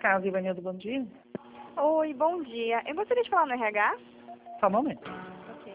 Casa Ivanildo, bom dia. Oi, bom dia. Eu gostaria de falar no RH. Só um momento. Ok.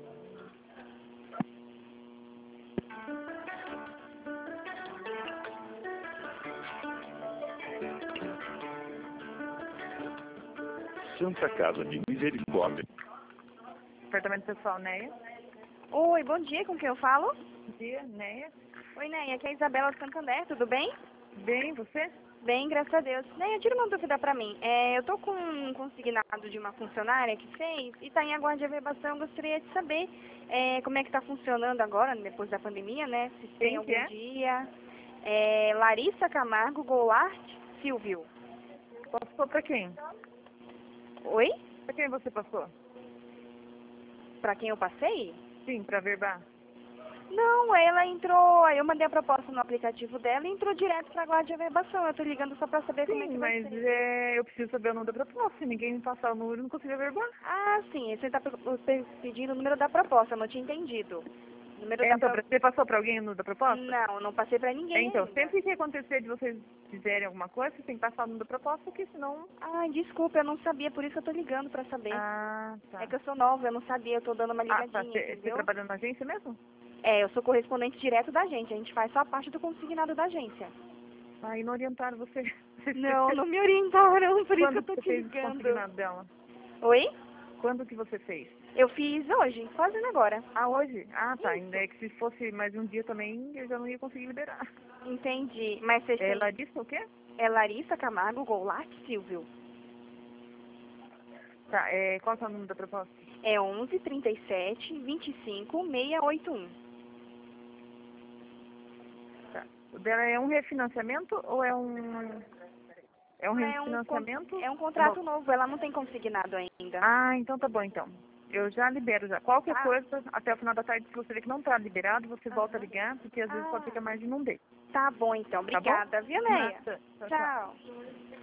Santa Casa de Misericórdia. Departamento Pessoal, Neia. Oi, bom dia. Com quem eu falo? Bom dia, Neia. Oi, Neia. Aqui é a Isabela do Santander. Tudo bem? Bem, você? Bem, graças a Deus. Neia, tira uma dúvida pra mim. Eu tô com um consignado de uma funcionária que fez e tá em aguardo de averbação. Eu gostaria de saber como é que tá funcionando agora, depois da pandemia, né? Se tem Quem algum que é? dia. Larissa Camargo Goulart Silvio. Passou pra quem? Oi? Pra quem você passou? Pra quem eu passei? Sim, pra verbar. Não, ela entrou, aí eu mandei a proposta no aplicativo dela e entrou direto para a guarda de averbação. Eu tô ligando só para saber como é Sim, que vai mas ser. eu preciso saber o número da proposta. Se ninguém me passar o número, eu não consigo verbar. Ah, sim, você está pedindo o número da proposta, não tinha entendido. O número da Então, proposta. você passou pra alguém o número da proposta? Não, não passei para ninguém Então, ainda. sempre que acontecer de vocês fizerem alguma coisa, vocês têm que passar o número da proposta, porque senão... Ai, desculpa, eu não sabia, por isso que eu tô ligando para saber. Ah, tá. É que eu sou nova, eu não sabia, eu tô dando uma Ah, tá. ligadinha, Você entendeu? trabalha na agência mesmo? Eu sou correspondente direto da agência, a gente faz só a parte do consignado da agência. Ah, e não orientaram você. Não, não me orientaram, por isso que Quando eu tô você te fez o ligando. consignado dela? Oi? Quando que você fez? Eu fiz hoje, fazendo agora. Ah, hoje? Ah, tá. Isso. Ainda é que se fosse mais um dia também, eu já não ia conseguir liberar. Entendi. Mas vocês têm... Ela disse o quê? É Larissa Camargo Goulart Silvio. Tá, qual que é o número da proposta? É 11 37 25 681. Tá. O dela é um refinanciamento ou é um... É um refinanciamento? É um contrato novo, ela não tem consignado ainda. Ah, então tá bom, então. Eu já libero já. Qualquer Tá. coisa, até o final da tarde, se você ver que não tá liberado, você volta a ligar, porque às vezes pode ser que a margem não dê. Tá bom então, Tá bom? obrigada, viu, Neia? Nada. Tchau, tchau. Tchau.